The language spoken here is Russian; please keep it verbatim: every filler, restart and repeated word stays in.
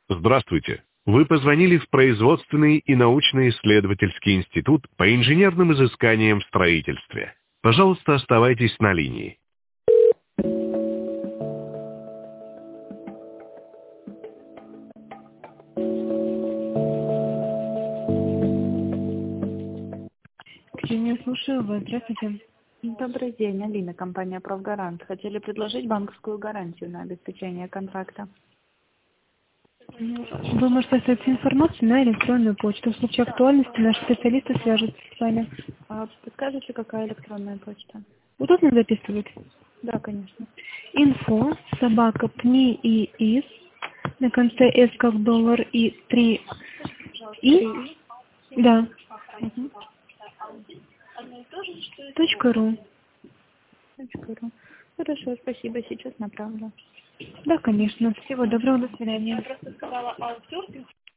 Здравствуйте. Вы позвонили в производственный и научно-исследовательский институт по инженерным изысканиям в строительстве. Пожалуйста, оставайтесь на линии. Я слушаю вас. Здравствуйте. Добрый день, Алина, компания «Профгарант». Хотели предложить банковскую гарантию на обеспечение контракта. Вы можете оставить информацию на электронную почту. В случае актуальности наши специалисты свяжутся с вами. А подскажете, какая электронная почта? Удобно записывать? Да, конечно. Инфо, собака, пни и из, на конце с как доллар и три и, да, Угу. точка ру. Точка ру. Хорошо, спасибо, сейчас направлю. Да, конечно. Всего доброго, до свидания.